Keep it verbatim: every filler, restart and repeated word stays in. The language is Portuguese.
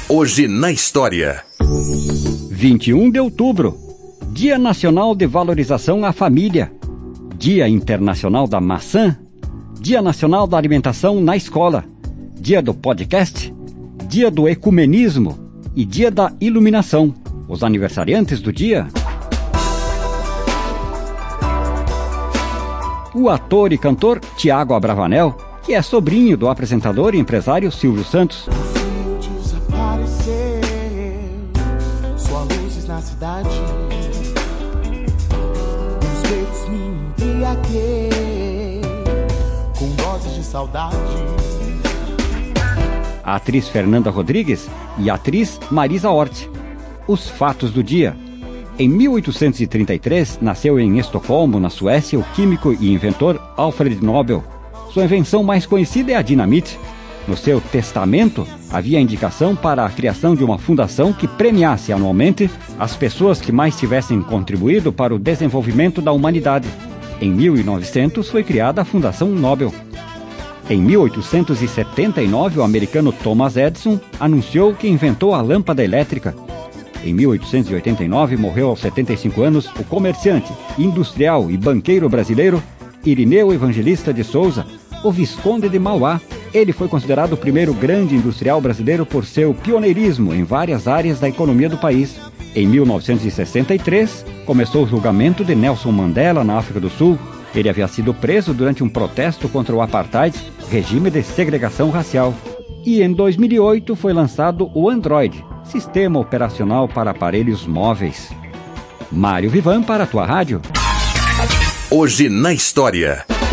Hoje na história. vinte e um de outubro, Dia Nacional de Valorização à Família, Dia Internacional da Maçã, Dia Nacional da Alimentação na Escola, Dia do Podcast, Dia do Ecumenismo e Dia da Iluminação. Os aniversariantes do dia: o ator e cantor Tiago Abravanel, que é sobrinho do apresentador e empresário Silvio Santos. Sua luzes na cidade, os peitos me embriaguei com doses de saudade. A atriz Fernanda Rodrigues e a atriz Marisa Hort. Os fatos do dia. Em mil oitocentos e trinta e três, nasceu em Estocolmo, na Suécia, o químico e inventor Alfred Nobel. Sua invenção mais conhecida é a dinamite. No seu testamento, havia indicação para a criação de uma fundação que premiasse anualmente as pessoas que mais tivessem contribuído para o desenvolvimento da humanidade. Em mil e novecentos, foi criada a Fundação Nobel. Em mil oitocentos e setenta e nove, o americano Thomas Edison anunciou que inventou a lâmpada elétrica. Em mil oitocentos e oitenta e nove, morreu aos setenta e cinco anos o comerciante, industrial e banqueiro brasileiro Irineu Evangelista de Souza, o Visconde de Mauá. Ele foi considerado o primeiro grande industrial brasileiro por seu pioneirismo em várias áreas da economia do país. Em mil novecentos e sessenta e três, começou o julgamento de Nelson Mandela na África do Sul. Ele havia sido preso durante um protesto contra o apartheid, regime de segregação racial. E em dois mil e oito foi lançado o Android, sistema operacional para aparelhos móveis. Mário Vivan para a tua rádio. Hoje na história.